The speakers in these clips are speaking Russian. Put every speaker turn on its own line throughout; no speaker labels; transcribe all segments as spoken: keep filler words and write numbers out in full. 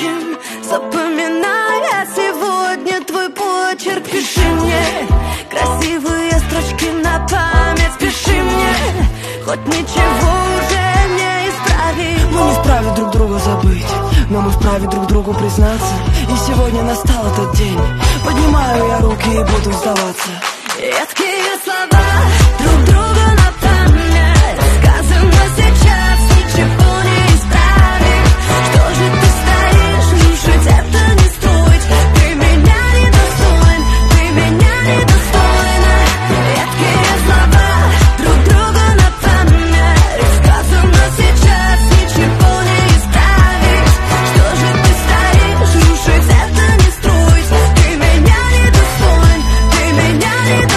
будущем. Запоминая сегодня твой почерк, пиши мне красивые строчки на память, пиши мне, хоть ничего уже не исправить.
Мы не вправе друг друга забыть, но мы вправе друг другу признаться. И сегодня настал этот день. Поднимаю я руки и буду сдаваться.
Едкие слова друг друга на память, сказано сейчас, ничего не исправить. Что же ты стоишь, слушать это не стоит. Ты меня недостоин, ты меня недостойна. Едкие слова друг друга на память, сказано сейчас, ничего не исправить. Что же ты стоишь, слушать это не стоит. Ты меня недостоин, ты меня недостойна.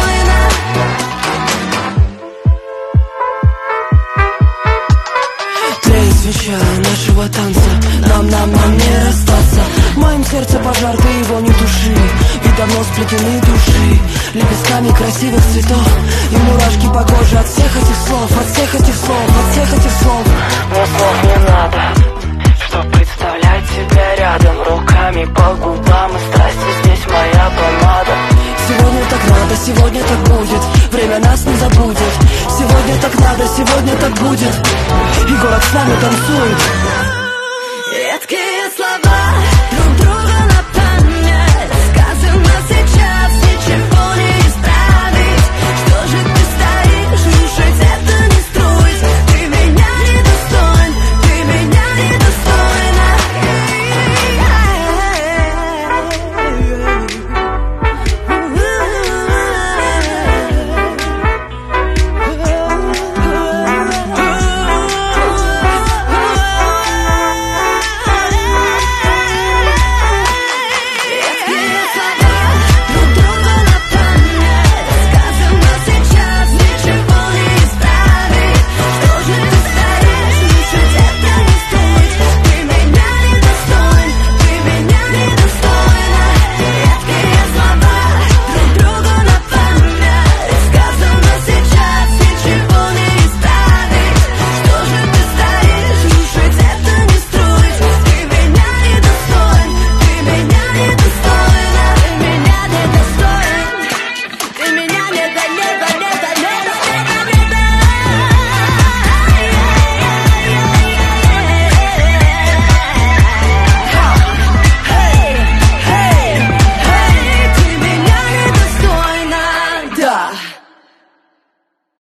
Тлеет свеча нашего танца, нам, нам, нам не расстаться. В моем сердце пожар, ты его не туши, ведь давно сплетены души лепестками красивых цветов. И мурашки по коже от всех этих слов, от всех этих слов, от всех этих слов.
Мне слов не надо, чтоб представлять тебя рядом. Руками по губам и страсти, здесь моя помада.
Сегодня так надо, сегодня так будет, время нас не забудет. Сегодня так надо, сегодня так будет, и город с нами танцует.